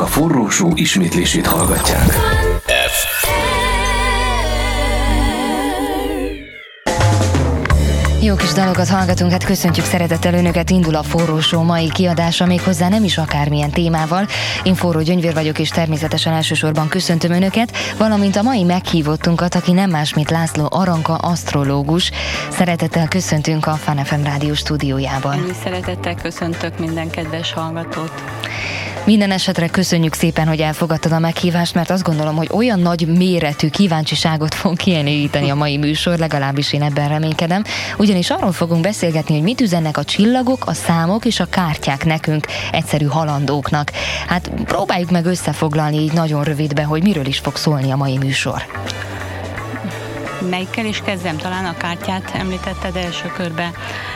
a forró show ismétlését hallgatják. Jó kis dalokat hallgatunk, hát köszöntjük szeretettel Önöket, indul a Forró Show mai kiadása, méghozzá nem is akármilyen témával. Én Forró Gyöngyvér vagyok, és természetesen elsősorban köszöntöm Önöket, valamint a mai meghívottunkat, aki nem más, mint László Aranka, asztrológus. Szeretettel köszöntünk a Fun FM rádió stúdiójában. Én is szeretettel köszöntök minden kedves hallgatót. Minden esetre köszönjük szépen, hogy elfogadtad a meghívást, mert azt gondolom, hogy olyan nagy méretű kíváncsiságot fog kielégíteni a mai műsor, legalábbis én ebben reménykedem. Ugyanis arról fogunk beszélgetni, hogy mit üzennek a csillagok, a számok és a kártyák nekünk, egyszerű halandóknak. Hát próbáljuk meg összefoglalni így nagyon rövidbe, hogy miről is fog szólni a mai műsor. Melyikkel is kezdem? Talán a kártyát említetted első körben.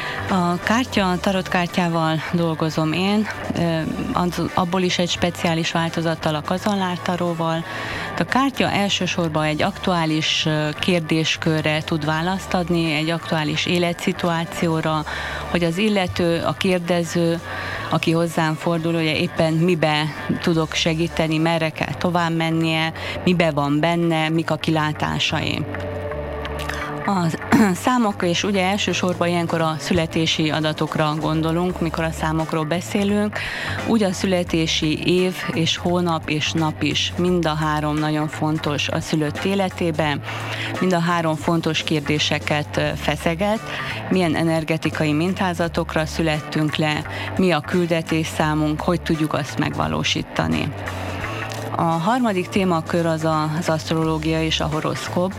A tarotkártyával dolgozom én, abból is egy speciális változattal, a kazanlártaróval. A kártya elsősorban egy aktuális kérdéskörre tud választ adni, egy aktuális életszituációra, hogy az illető, a kérdező, aki hozzám fordul, hogy éppen mibe tudok segíteni, merre kell tovább mennie, mibe van benne, mik a kilátásai. A számok, és ugye elsősorban ilyenkor a születési adatokra gondolunk, mikor a számokról beszélünk, úgy a születési év és hónap és nap is, mind a három nagyon fontos a szülött életében, mind a három fontos kérdéseket feszeget, milyen energetikai mintázatokra születtünk le, mi a küldetésszámunk, hogy tudjuk azt megvalósítani. A harmadik témakör az asztrológia és a horoszkóp.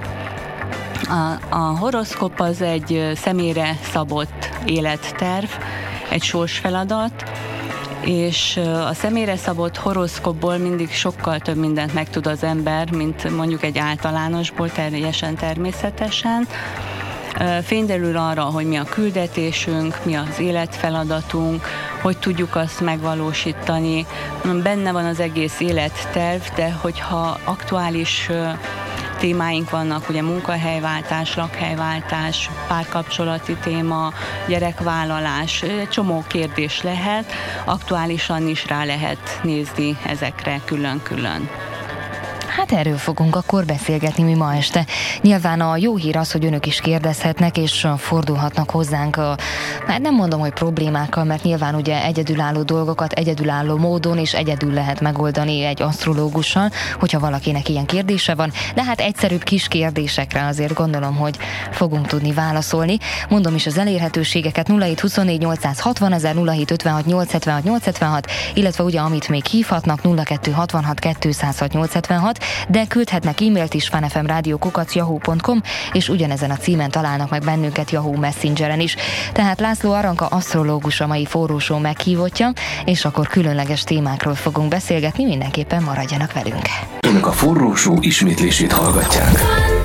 A horoszkóp az egy személyre szabott életterv, egy sorsfeladat, és a személyre szabott horoszkópból mindig sokkal több mindent megtud az ember, mint mondjuk egy általánosból, teljesen természetesen. Fényderül arra, hogy mi a küldetésünk, mi az életfeladatunk, hogy tudjuk azt megvalósítani. Benne van az egész életterv, de hogyha aktuális témáink vannak, ugye munkahelyváltás, lakhelyváltás, párkapcsolati téma, gyerekvállalás, egy csomó kérdés lehet, aktuálisan is rá lehet nézni ezekre külön-külön. Hát erről fogunk akkor beszélgetni mi ma este. Nyilván a jó hír az, hogy önök is kérdezhetnek, és fordulhatnak hozzánk, hát nem mondom, hogy problémákkal, mert nyilván ugye egyedülálló dolgokat egyedülálló módon és egyedül lehet megoldani egy asztrológussal, hogyha valakinek ilyen kérdése van, de hát egyszerűbb kis kérdésekre azért gondolom, hogy fogunk tudni válaszolni. Mondom is az elérhetőségeket: 0724 860 000, 0756 876 876, illetve ugye amit még hívhatnak 0266 206 876, de küldhetnek e-mailt is funfmradio@yahoo.com, és ugyanezen a címen találnak meg bennünket Yahoo Messengeren is. Tehát László Aranka, asztrológus, a mai Forró Show meghívottja, és akkor különleges témákról fogunk beszélgetni, mindenképpen maradjanak velünk. Önök a Forró Show ismétlését hallgatják.